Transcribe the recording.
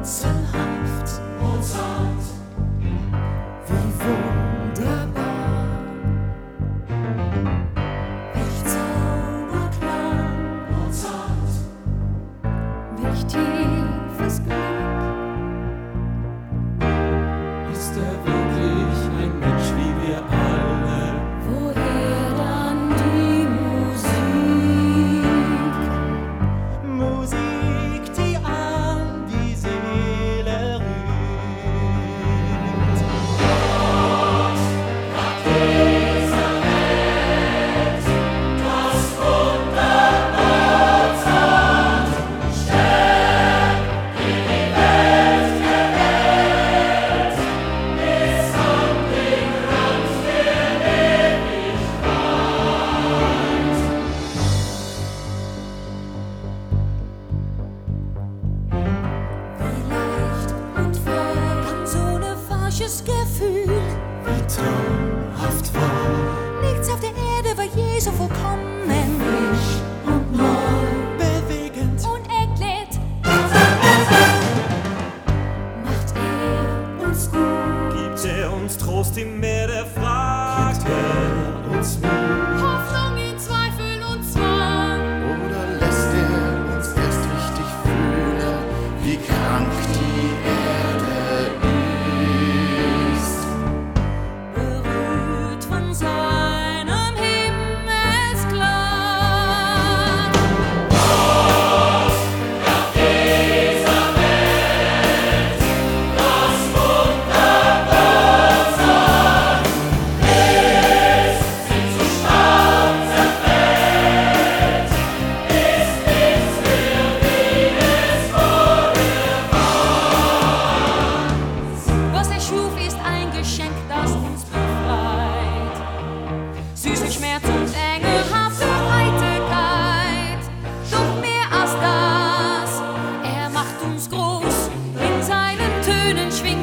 rätselhaft, Mozart, wie wunderbar, welch Zauberklang, Mozart, welch tiefes Glück. Ist er wirklich ein Mensch wie wir alle? Woher dann die Musik? Musik, die an die Seele rührt. Gott gab dieser Welt das Wunder Mozart, Stern in die Welt erhellt, bis an den Rand der Ewigkeit. Wie leicht und voll kann so ne falsches Gefühl. Wie traumhaft war, Nichts auf der Erde war je so vollkommen und neu, bewegend. und erklärt. Macht er uns gut, Gibt er uns Trost im Meer der Frage? Gibt er uns Mut? Hoffnung in Zweifel und Zwang. Oder lässt er uns erst richtig fühlen, wie krank die Erde ist? Berührt von seinem Himmelsklang. Gab dieser Welt das Wunder Mozart, bis sie zu Staub zerfällt, ist nichts mehr, wie es vorher war. Was er schuf, ist ein Geschenk, das uns befreit. Süßen Schmerz und engelhafte Heiterkeit. Doch mehr als das, er macht uns groß. In seinen Tönen schwingt